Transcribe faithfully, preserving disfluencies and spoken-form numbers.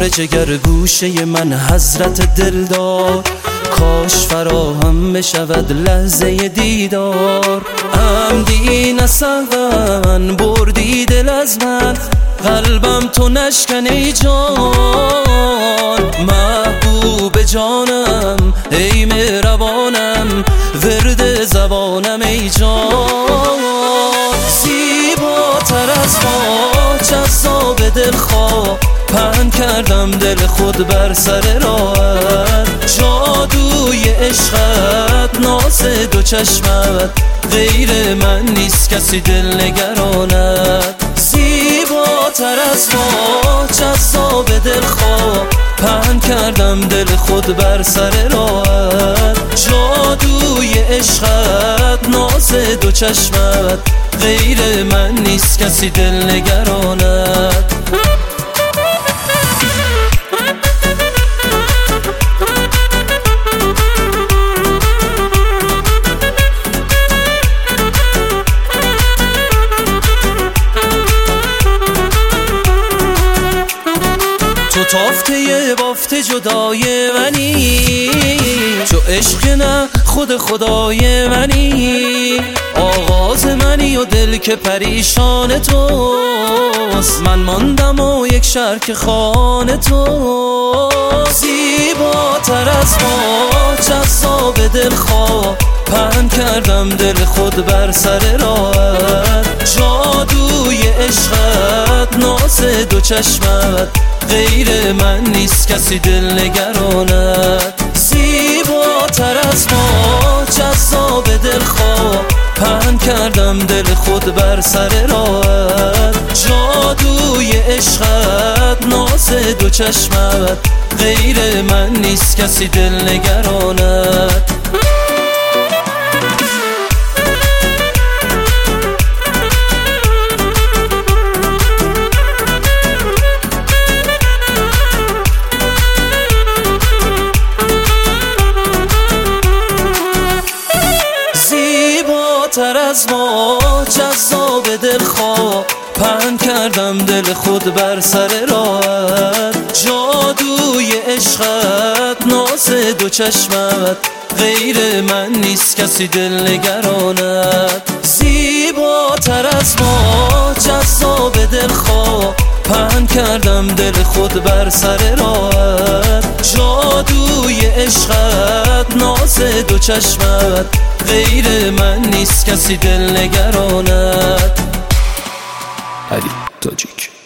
نور جگر گوشه من حضرت دلدار، کاش فراهم بشود لحظه دیدار. عمدی نسوان بردی دل از من، قلبم تو نشکن ای جان. محبوب جانم ای مهربانم، ورد زبانم ای جان. زیباتر از ما جذاب دلخواه، پهن کردم دل خود بر سر راهت. جادوی عشقت ناز دو چشمت، غیر من نیست کسی دل نگرانت. زیباتر از ما جذاب دلخواه، پهن کردم دل خود بر سر راهت. جادوی عشقت ناز دو چشمت، غیر من نیست کسی دل نگرانت. تو تافته بافته جدای منی، تو عشق نه خود خدای منی. آغاز منی و دل که پریشان توست، من ماندم و یک شرک خانه تو. زیباتر از ما جذاب دلخواه، پهن کردم دل خود بر سر راهت. جادوی عشقت ناز دو چشمت، غیر من نیست کسی دل نگرانت. زیباتر از ما جذاب دلخواه، پهن کردم دل خود بر سر راهت. جادوی عشقت ناز دو چشمت، غیر من نیست کسی دل نگرانت. زیباتر از ما جذاب دلخواه، پهن کردم دل خود بر سر راهت. جادوی عشقت ناز دو چشمت، غیر من نیست کسی دل نگرانت. زیباتر از ما جذاب دلخواه، پهن کردم دل خود بر سر راهت. جادوی عشقت ناز دو چشمت، غیر من نیست کسی دل نگرانت. علی تاجیک.